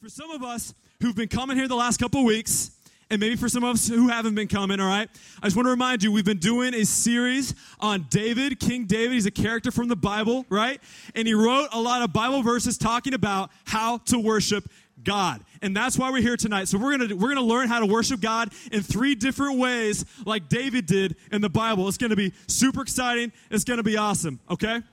For some of us who've been coming here the last couple of weeks, and maybe for some of us who haven't been coming, all right, I just want to remind you, we've been doing a series on David, King David. He's a character from the Bible, right? And he wrote a lot of Bible verses talking about how to worship God. And that's why we're here tonight. So we're gonna learn how to worship God in 3 different ways like David did in the Bible. It's gonna be super exciting. It's gonna be awesome, okay?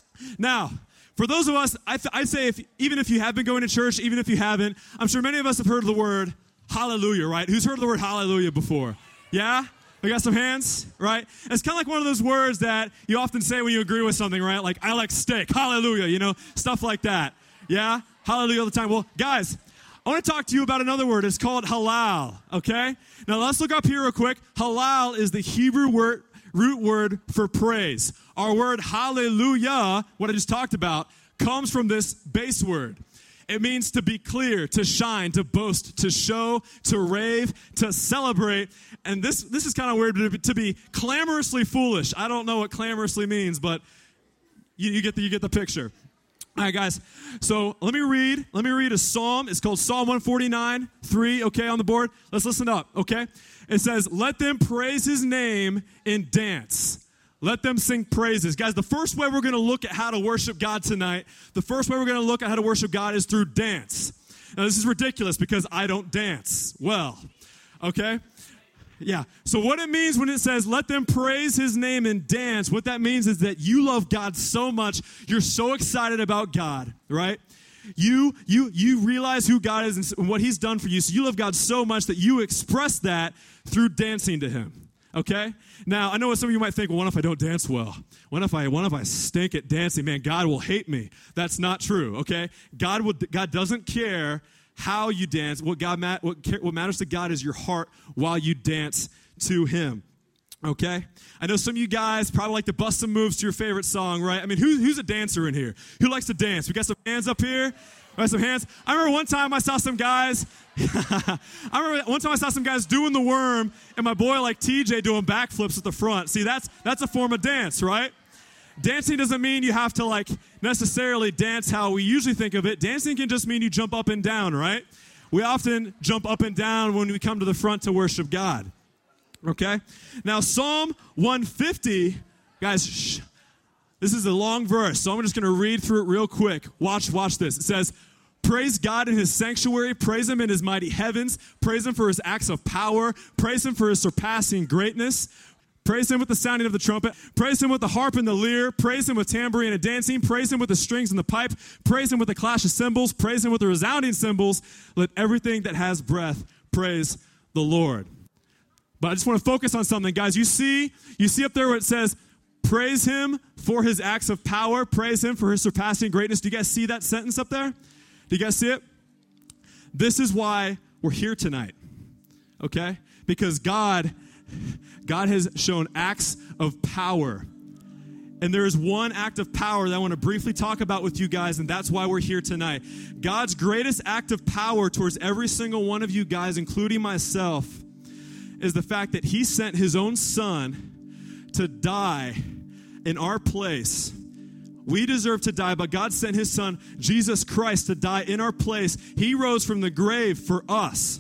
Now, for those of us, I'd say even if you have been going to church, even if you haven't, I'm sure many of us have heard of the word hallelujah, right? Who's heard of the word hallelujah before? Yeah? We got some hands, right? It's kind of like one of those words that you often say when you agree with something, right? Like, I like steak, hallelujah, stuff like that. Yeah? Hallelujah all the time. Well, guys, I want to talk to you about another word. It's called halal, okay? Now, let's look up here real quick. Halal is the Hebrew root word for praise. Our word hallelujah, what I just talked about, comes from this base word. It means to be clear, to shine, to boast, to show, to rave, to celebrate. And this is kind of weird, to be clamorously foolish. I don't know what clamorously means, but you get the picture. All right, guys. So let me read a psalm. It's called Psalm 149:3. Okay, on the board. Let's listen up. Okay, it says, "Let them praise His name in dance. Let them sing praises." Guys, the first way we're going to look at how to worship God tonight, the first way we're going to look at how to worship God is through dance. Now, this is ridiculous because I don't dance well, okay? Yeah, so what it means when it says, let them praise His name and dance, what that means is that you love God so much, you're so excited about God, right? You realize who God is and what He's done for you, so you love God so much that you express that through dancing to Him. Okay? Now, I know what some of you might think, well, what if I don't dance well? What if I stink at dancing? Man, God will hate me. That's not true, okay? God doesn't care how you dance. What matters to God is your heart while you dance to Him. Okay? I know some of you guys probably like to bust some moves to your favorite song, right? I mean, who's a dancer in here? Who likes to dance? We got some hands up here? We got some hands? I remember one time I saw some guys doing the worm, and my boy like TJ doing backflips at the front. See, that's a form of dance, right? Dancing doesn't mean you have to like necessarily dance how we usually think of it. Dancing can just mean you jump up and down, right? We often jump up and down when we come to the front to worship God. Okay? Now, Psalm 150, guys, this is a long verse, so I'm just going to read through it real quick. Watch this. It says, "Praise God in His sanctuary. Praise Him in His mighty heavens. Praise Him for His acts of power. Praise Him for His surpassing greatness. Praise Him with the sounding of the trumpet. Praise Him with the harp and the lyre. Praise Him with tambourine and dancing. Praise Him with the strings and the pipe. Praise Him with the clash of cymbals. Praise Him with the resounding cymbals. Let everything that has breath praise the Lord." But I just want to focus on something, guys. You see up there where it says, praise Him for His acts of power. Praise Him for His surpassing greatness. Do you guys see that sentence up there? Do you guys see it? This is why we're here tonight, okay? Because God has shown acts of power. And there is one act of power that I want to briefly talk about with you guys, and that's why we're here tonight. God's greatest act of power towards every single one of you guys, including myself, is the fact that He sent His own Son to die in our place. We deserve to die, but God sent His Son, Jesus Christ, to die in our place. He rose from the grave for us.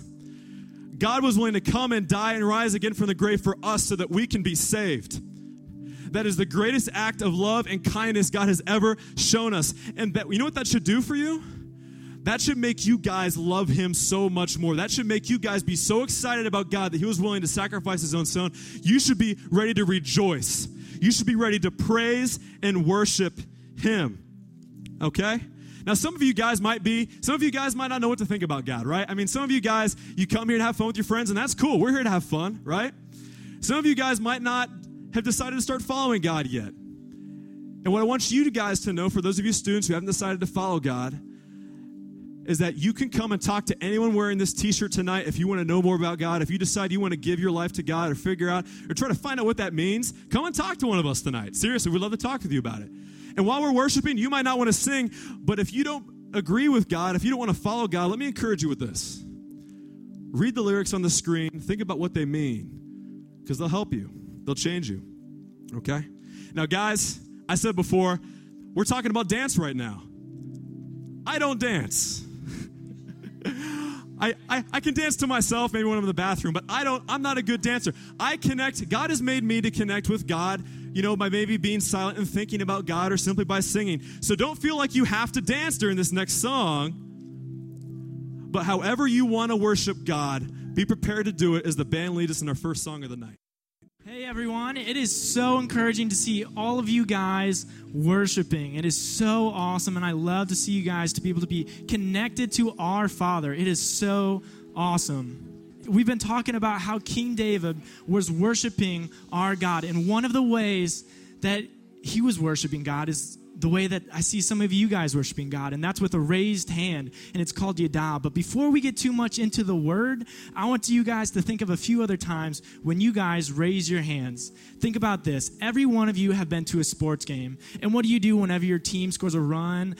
God was willing to come and die and rise again from the grave for us so that we can be saved. That is the greatest act of love and kindness God has ever shown us. And you know what that should do for you? That should make you guys love Him so much more. That should make you guys be so excited about God that He was willing to sacrifice His own Son. You should be ready to rejoice. You should be ready to praise and worship Him. Okay? Now, some of you guys might not know what to think about God, right? I mean, some of you guys, you come here to have fun with your friends, and that's cool. We're here to have fun, right? Some of you guys might not have decided to start following God yet. And what I want you guys to know, for those of you students who haven't decided to follow God, is that you can come and talk to anyone wearing this t-shirt tonight if you want to know more about God. If you decide you want to give your life to God or figure out or try to find out what that means, come and talk to one of us tonight. Seriously, we'd love to talk with you about it. And while we're worshiping, you might not want to sing, but if you don't agree with God, if you don't want to follow God, let me encourage you with this. Read the lyrics on the screen. Think about what they mean, because they'll help you. They'll change you. Okay? Now, guys, I said before, we're talking about dance right now. I don't dance. I can dance to myself, maybe when I'm in the bathroom, but I'm not a good dancer. I connect. God has made me to connect with God, by maybe being silent and thinking about God or simply by singing. So don't feel like you have to dance during this next song. But however you want to worship God, be prepared to do it as the band leads us in our first song of the night. Hey everyone, it is so encouraging to see all of you guys worshiping. It is so awesome, and I love to see you guys to be able to be connected to our Father. It is so awesome. We've been talking about how King David was worshiping our God, and one of the ways that he was worshiping God is the way that I see some of you guys worshiping God, and that's with a raised hand, and it's called Yadah. But before we get too much into the word, I want you guys to think of a few other times when you guys raise your hands. Think about this. Every one of you have been to a sports game, and what do you do whenever your team scores a run,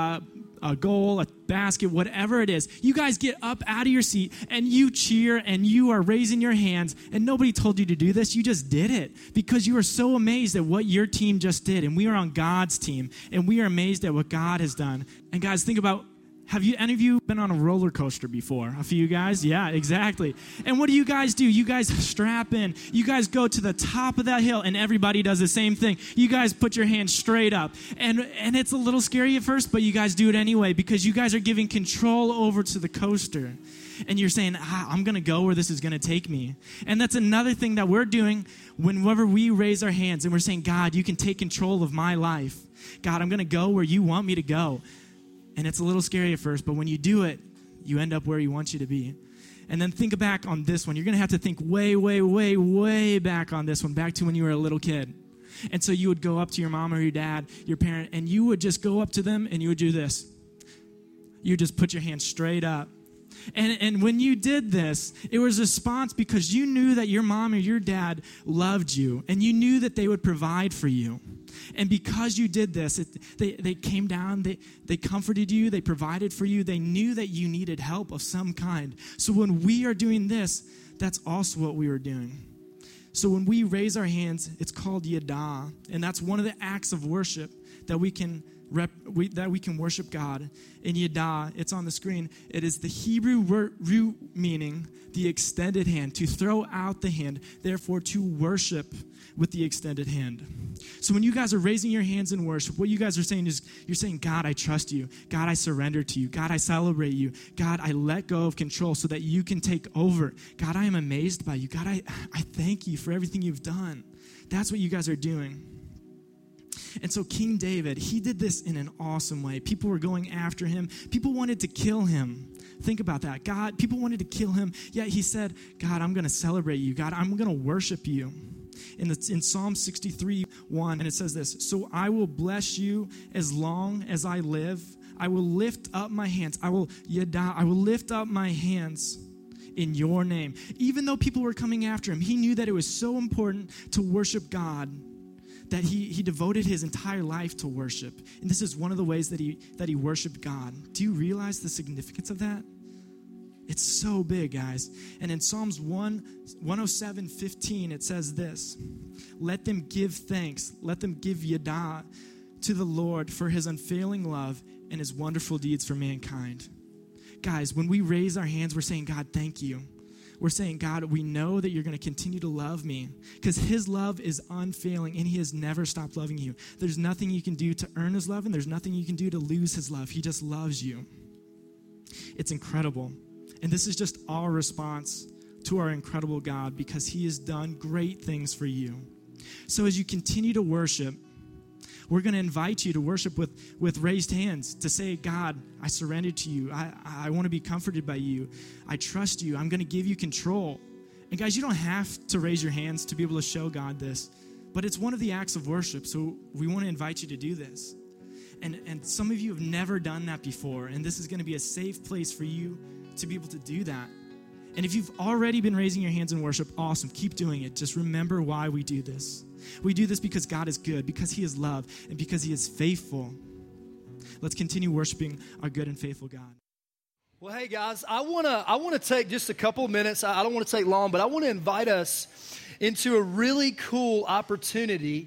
a goal, a basket, whatever it is? You guys get up out of your seat and you cheer and you are raising your hands, and nobody told you to do this. You just did it because you are so amazed at what your team just did. And we are on God's team, and we are amazed at what God has done. And guys, think about, have any of you been on a roller coaster before? A few guys? Yeah, exactly. And what do? You guys strap in. You guys go to the top of that hill, and everybody does the same thing. You guys put your hands straight up. And it's a little scary at first, but you guys do it anyway because you guys are giving control over to the coaster. And you're saying, I'm going to go where this is going to take me. And that's another thing that we're doing whenever we raise our hands and we're saying, God, you can take control of my life. God, I'm going to go where you want me to go. And it's a little scary at first, but when you do it, you end up where you want you to be. And then think back on this one. You're going to have to think way, way, way, way back on this one, back to when you were a little kid. And so you would go up to your mom or your dad, your parent, and you would just go up to them and you would do this. You would just put your hand straight up. And when you did this, it was a response because you knew that your mom or your dad loved you, and you knew that they would provide for you. And because you did this, they came down, they comforted you, they provided for you, they knew that you needed help of some kind. So when we are doing this, that's also what we are doing. So when we raise our hands, it's called Yadah, and that's one of the acts of worship that we can worship God. In Yadah, it's on the screen. It is the Hebrew root meaning the extended hand, to throw out the hand, therefore to worship with the extended hand. So when you guys are raising your hands in worship, what you guys are saying is, you're saying, God, I trust you. God, I surrender to you. God, I celebrate you. God, I let go of control so that you can take over. God, I am amazed by you. God, I thank you for everything you've done. That's what you guys are doing. And so King David, he did this in an awesome way. People were going after him. People wanted to kill him. Think about that. People wanted to kill him, yet he said, God, I'm going to celebrate you. God, I'm going to worship you. In Psalm 63:1, and it says this, so I will bless you as long as I live. I will lift up my hands. I will lift up my hands in your name. Even though people were coming after him, he knew that it was so important to worship God that he devoted his entire life to worship. And this is one of the ways that he worshiped God. Do you realize the significance of that? It's so big, guys. And in Psalms 107:15, it says this, let them give thanks, let them give Yadah to the Lord for his unfailing love and his wonderful deeds for mankind. Guys, when we raise our hands, we're saying, God, thank you. We're saying, God, we know that you're going to continue to love me because his love is unfailing and he has never stopped loving you. There's nothing you can do to earn his love, and there's nothing you can do to lose his love. He just loves you. It's incredible. And this is just our response to our incredible God because he has done great things for you. So as you continue to worship, we're going to invite you to worship with raised hands, to say, God, I surrender to you. I want to be comforted by you. I trust you. I'm going to give you control. And guys, you don't have to raise your hands to be able to show God this, but it's one of the acts of worship, so we want to invite you to do this. And some of you have never done that before, and this is going to be a safe place for you to be able to do that. And if you've already been raising your hands in worship, awesome. Keep doing it. Just remember why we do this. We do this because God is good, because he is love, and because he is faithful. Let's continue worshiping our good and faithful God. Well, hey, guys, I want to take just a couple of minutes. I don't want to take long, but I want to invite us into a really cool opportunity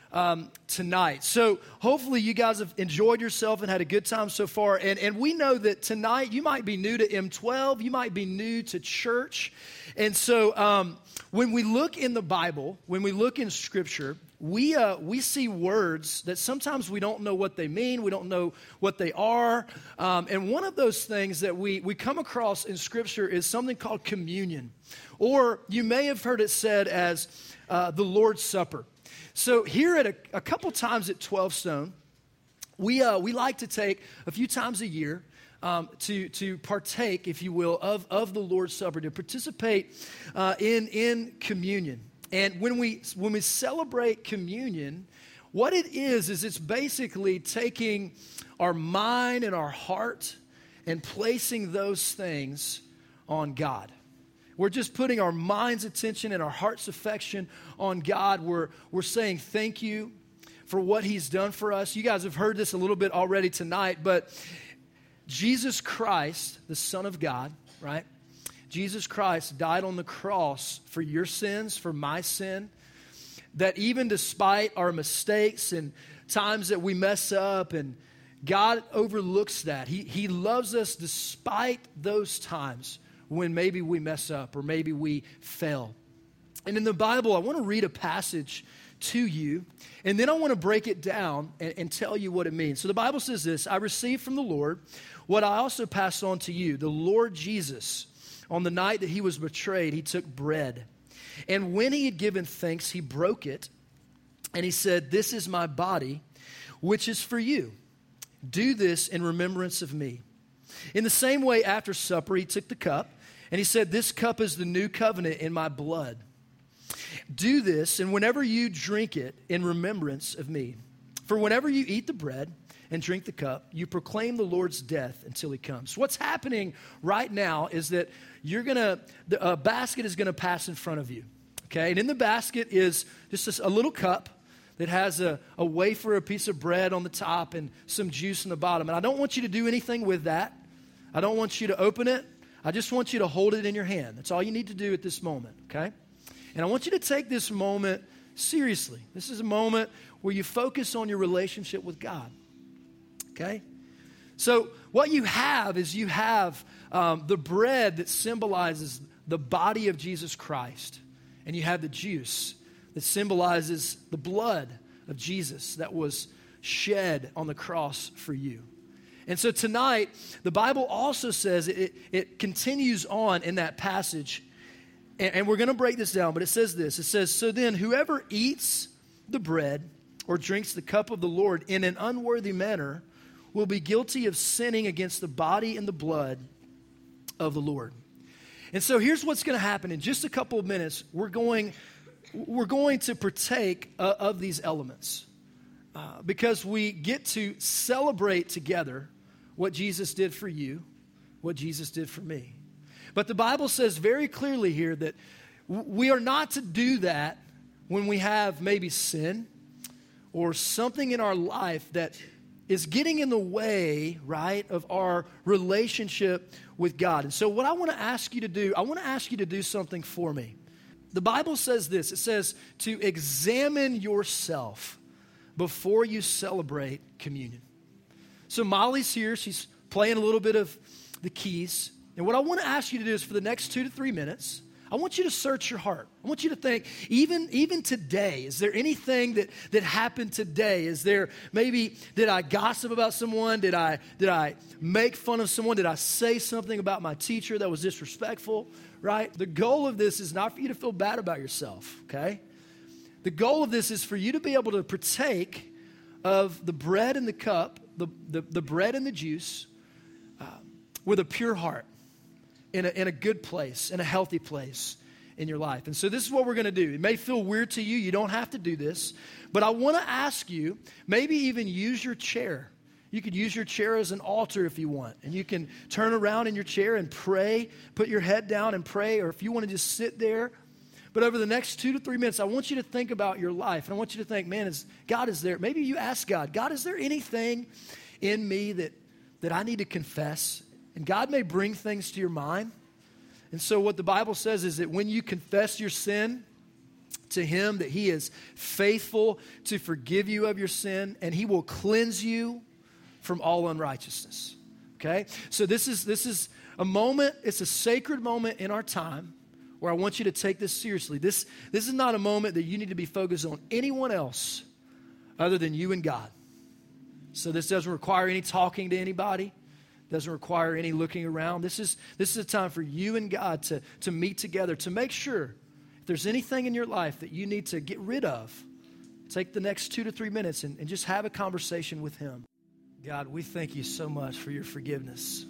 tonight. So hopefully you guys have enjoyed yourself and had a good time so far. And we know that tonight you might be new to M12, you might be new to church. And so when we look in the Bible, when we look in Scripture, we see words that sometimes we don't know what they mean, we don't know what they are. And one of those things that we come across in Scripture is something called communion. Or you may have heard it said as the Lord's Supper. So here at a couple times at 12 Stone, we like to take a few times a year to partake, if you will, of the Lord's Supper, to participate in communion. And when we celebrate communion, what it is it's basically taking our mind and our heart and placing those things on God. We're just putting our mind's attention and our heart's affection on God. We're saying thank you for what He's done for us. You guys have heard this a little bit already tonight, but Jesus Christ, the Son of God, right? Jesus Christ died on the cross for your sins, for my sin, that even despite our mistakes and times that we mess up, and God overlooks that. He loves us despite those times when maybe we mess up or maybe we fail. And in the Bible, I want to read a passage to you, and then I want to break it down and tell you what it means. So the Bible says this: I received from the Lord what I also passed on to you. The Lord Jesus, on the night that He was betrayed, He took bread. And when He had given thanks, He broke it, and He said, "This is my body, which is for you. Do this in remembrance of me." In the same way, after supper, He took the cup, and He said, "This cup is the new covenant in my blood. Do this, and whenever you drink it, in remembrance of me. For whenever you eat the bread and drink the cup, you proclaim the Lord's death until He comes." What's happening right now is that a basket is going to pass in front of you, okay? And in the basket is just a little cup that has a wafer, a piece of bread on the top, and some juice on the bottom. And I don't want you to do anything with that. I don't want you to open it. I just want you to hold it in your hand. That's all you need to do at this moment, okay? And I want you to take this moment seriously. This is a moment where you focus on your relationship with God, okay? So what you have is the bread that symbolizes the body of Jesus Christ, and you have the juice that symbolizes the blood of Jesus that was shed on the cross for you. And so tonight, the Bible also says, it continues on in that passage, and we're going to break this down, but it says this. It says, "So then whoever eats the bread or drinks the cup of the Lord in an unworthy manner will be guilty of sinning against the body and the blood of the Lord." And so here's what's going to happen. In just a couple of minutes, we're going to partake of these elements because we get to celebrate together what Jesus did for you, what Jesus did for me. But the Bible says very clearly here that we are not to do that when we have maybe sin or something in our life that is getting in the way, right, of our relationship with God. And so what I want to ask you to do, I want to ask you to do something for me. The Bible says this. It says to examine yourself before you celebrate communion. So Molly's here. She's playing a little bit of the keys. And what I want to ask you to do is for the next 2 to 3 minutes, I want you to search your heart. I want you to think, even today, is there anything that happened today? Is there maybe, did I gossip about someone? Did I make fun of someone? Did I say something about my teacher that was disrespectful? Right? The goal of this is not for you to feel bad about yourself, okay? The goal of this is for you to be able to partake of the bread and the cup, the bread and the juice, with a pure heart, in a good place, in a healthy place in your life. And so this is what we're going to do. It may feel weird to you. You don't have to do this. But I want to ask you, maybe even use your chair. You could use your chair as an altar if you want. And you can turn around in your chair and pray, put your head down and pray, or if you want to just sit there. But over the next 2 to 3 minutes, I want you to think about your life. And I want you to think, man, God is there. Maybe you ask God, God, is there anything in me that I need to confess? And God may bring things to your mind. And so what the Bible says is that when you confess your sin, to him that he is faithful to forgive you of your sin, and he will cleanse you from all unrighteousness. Okay? So this is a moment, it's a sacred moment in our time where I want you to take this seriously. This is not a moment that you need to be focused on anyone else other than you and God. So this doesn't require any talking to anybody. Doesn't require any looking around. This is a time for you and God to meet together, to make sure if there's anything in your life that you need to get rid of, take the next 2 to 3 minutes and just have a conversation with him. God, we thank you so much for your forgiveness.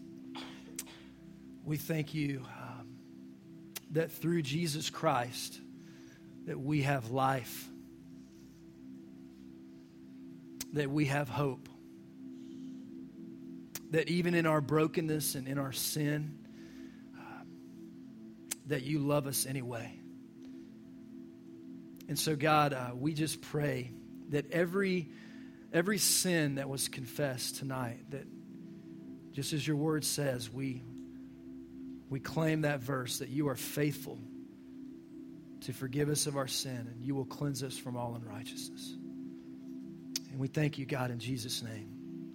We thank you that through Jesus Christ that we have life, that we have hope, that even in our brokenness and in our sin, that you love us anyway. And so, God, we just pray that every sin that was confessed tonight, that just as your word says, we claim that verse, that you are faithful to forgive us of our sin and you will cleanse us from all unrighteousness. And we thank you, God, in Jesus' name.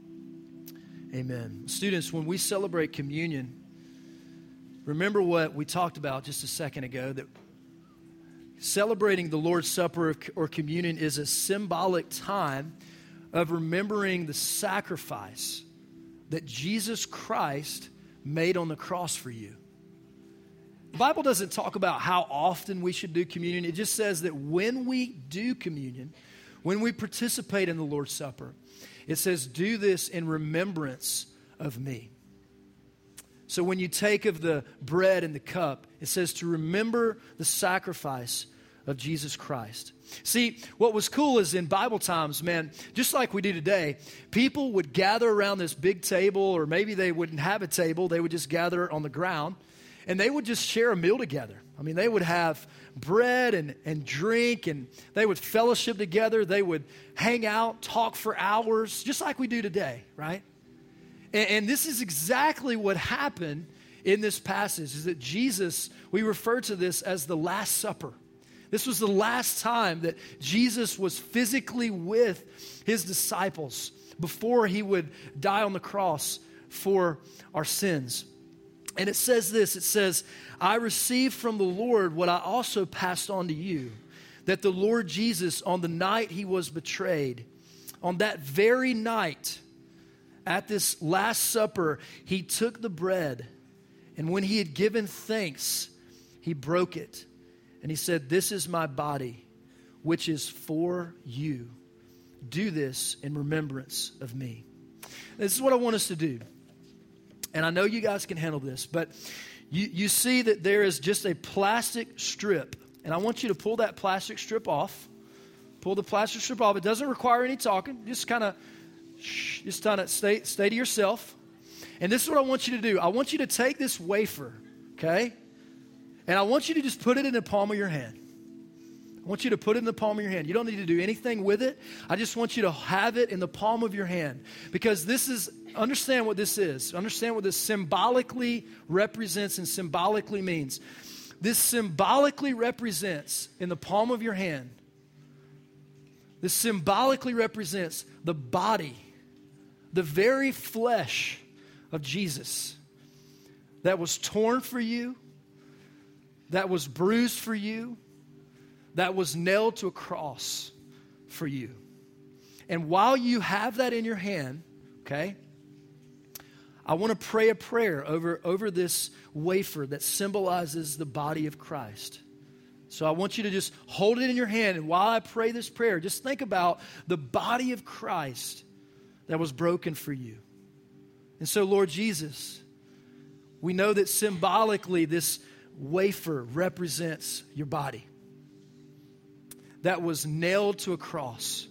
Amen. Students, when we celebrate communion, remember what we talked about just a second ago, that celebrating the Lord's Supper or communion is a symbolic time of remembering the sacrifice that Jesus Christ made on the cross for you. The Bible doesn't talk about how often we should do communion. It just says that when we do communion, when we participate in the Lord's Supper, it says, do this in remembrance of me. So when you take of the bread and the cup, it says to remember the sacrifice of Jesus Christ. See, what was cool is in Bible times, man, just like we do today, people would gather around this big table, or maybe they wouldn't have a table, they would just gather on the ground, and they would just share a meal together. I mean, they would have bread and drink, and they would fellowship together. They would hang out, talk for hours, just like we do today, right? And this is exactly what happened in this passage, is that Jesus, we refer to this as the Last Supper. This was the last time that Jesus was physically with his disciples before he would die on the cross for our sins. And it says this, it says, I received from the Lord what I also passed on to you, that the Lord Jesus, on the night he was betrayed, on that very night, at this Last Supper, he took the bread, and when he had given thanks, he broke it. And he said, this is my body, which is for you. Do this in remembrance of me. This is what I want us to do. And I know you guys can handle this, but you see that there is just a plastic strip. And I want you to pull that plastic strip off. Pull the plastic strip off. It doesn't require any talking. Just kind of stay to yourself. And this is what I want you to do. I want you to take this wafer, okay? And I want you to just put it in the palm of your hand. I want you to put it in the palm of your hand. You don't need to do anything with it. I just want you to have it in the palm of your hand. Because this is, understand what this is. Understand what this symbolically represents and symbolically means. This symbolically represents, in the palm of your hand, this symbolically represents the body, the very flesh of Jesus that was torn for you, that was bruised for you, that was nailed to a cross for you. And while you have that in your hand, okay, I want to pray a prayer over this wafer that symbolizes the body of Christ. So I want you to just hold it in your hand, and while I pray this prayer, just think about the body of Christ that was broken for you. And so, Lord Jesus, we know that symbolically this wafer represents your body that was nailed to a cross,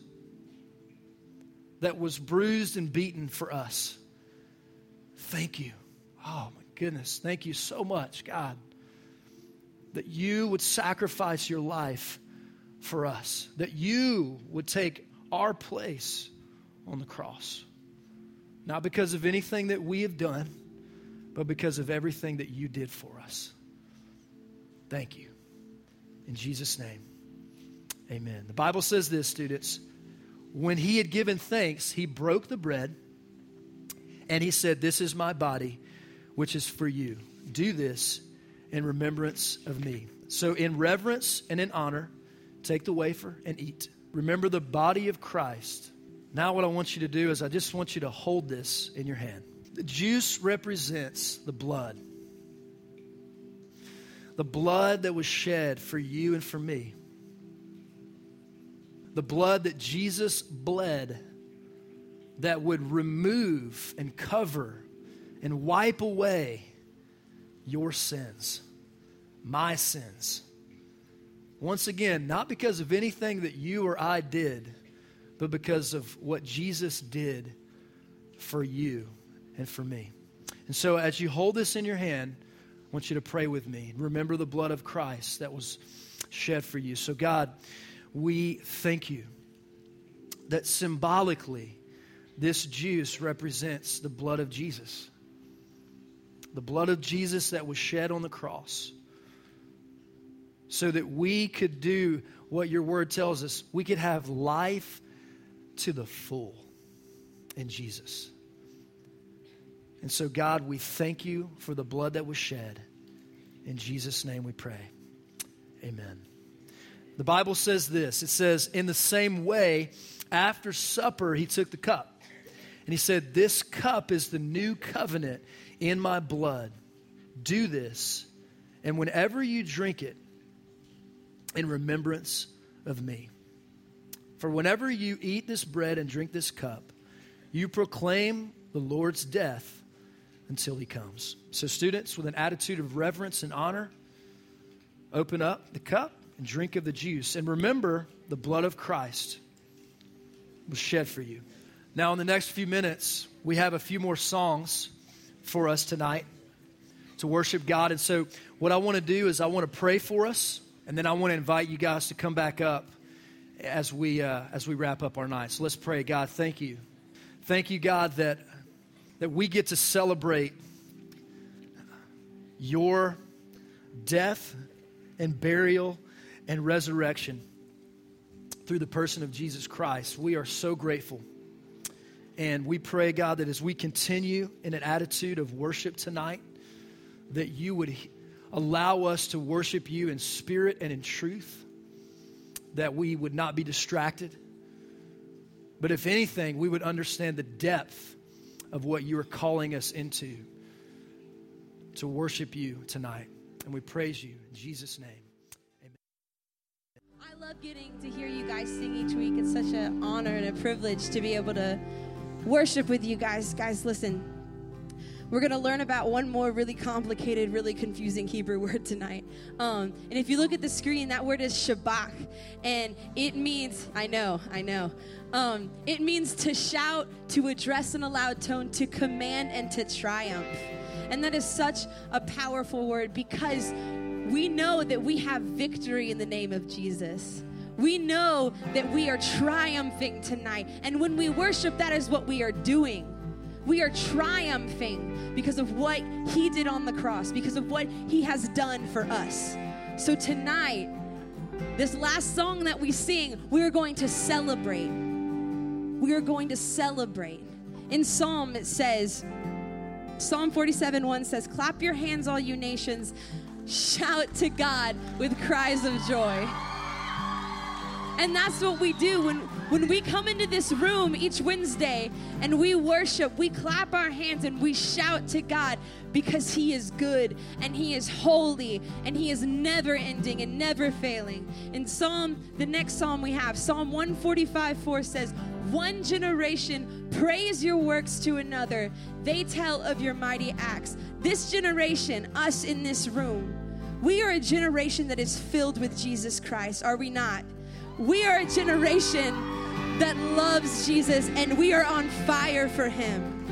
that was bruised and beaten for us. Thank you. Oh my goodness. Thank you so much, God, that you would sacrifice your life for us, that you would take our place on the cross. Not because of anything that we have done, but because of everything that you did for us. Thank you. In Jesus' name, amen. The Bible says this, students. When he had given thanks, he broke the bread and he said, "This is my body, which is for you. Do this in remembrance of me." So in reverence and in honor, take the wafer and eat. Remember the body of Christ. Now what I want you to do is I just want you to hold this in your hand. The juice represents the blood. The blood that was shed for you and for me. The blood that Jesus bled that would remove and cover and wipe away your sins, my sins. Once again, not because of anything that you or I did, but because of what Jesus did for you and for me. And so as you hold this in your hand, I want you to pray with me. Remember the blood of Christ that was shed for you. So God, we thank you that symbolically this juice represents the blood of Jesus. The blood of Jesus that was shed on the cross so that we could do what your word tells us. We could have life to the full in Jesus. And so, God, we thank you for the blood that was shed. In Jesus' name we pray. Amen. The Bible says this. It says, in the same way, after supper, he took the cup. And he said, "This cup is the new covenant in my blood. Do this, and whenever you drink it, in remembrance of me. For whenever you eat this bread and drink this cup, you proclaim the Lord's death until he comes." So students, with an attitude of reverence and honor, open up the cup and drink of the juice. And remember, the blood of Christ was shed for you. Now, in the next few minutes, we have a few more songs for us tonight to worship God. And so what I want to do is I want to pray for us, and then I want to invite you guys to come back up as we wrap up our night. So let's pray. God, thank you. Thank you, God, that we get to celebrate your death and burial and resurrection through the person of Jesus Christ. We are so grateful. And we pray, God, that as we continue in an attitude of worship tonight, that you would allow us to worship you in spirit and in truth, that we would not be distracted. But if anything, we would understand the depth of what you are calling us into to worship you tonight. And we praise you in Jesus' name. I love getting to hear you guys sing each week. It's such an honor and a privilege to be able to worship with you guys. Guys, listen. We're going to learn about one more really complicated, really confusing Hebrew word tonight. And if you look at the screen, that word is shabach. And it means, I know. It means to shout, to address in a loud tone, to command, and to triumph. And that is such a powerful word because we know that we have victory in the name of Jesus. We know that we are triumphing tonight. And when we worship, that is what we are doing. We are triumphing because of what he did on the cross, because of what he has done for us. So tonight, this last song that we sing, we are going to celebrate. We are going to celebrate. In Psalm, it says, Psalm 47:1 says, "Clap your hands, all you nations. Shout to God with cries of joy." And that's what we do when we come into this room each Wednesday and we worship, we clap our hands and we shout to God because he is good and he is holy and he is never ending and never failing. In the next psalm we have, Psalm 145:4 says, "One generation praise your works to another. They tell of your mighty acts." This generation, us in this room, we are a generation that is filled with Jesus Christ, are we not? We are a generation that loves Jesus and we are on fire for him.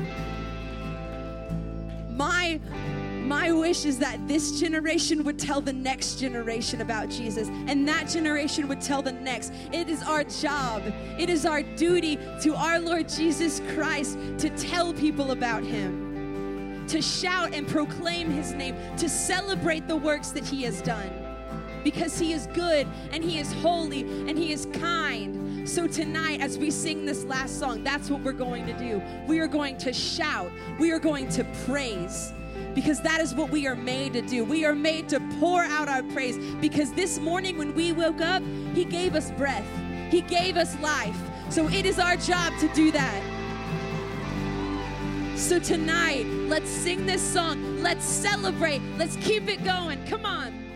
My wish is that this generation would tell the next generation about Jesus, and that generation would tell the next. It is our job, it is our duty to our Lord Jesus Christ to tell people about him, to shout and proclaim his name, to celebrate the works that he has done. because he is good and he is holy and he is kind. So tonight, as we sing this last song, that's what we're going to do. We are going to shout. We are going to praise, because that is what we are made to do. We are made to pour out our praise, because this morning when we woke up, he gave us breath. He gave us life. So it is our job to do that. So tonight, let's sing this song. Let's celebrate. Let's keep it going. Come on.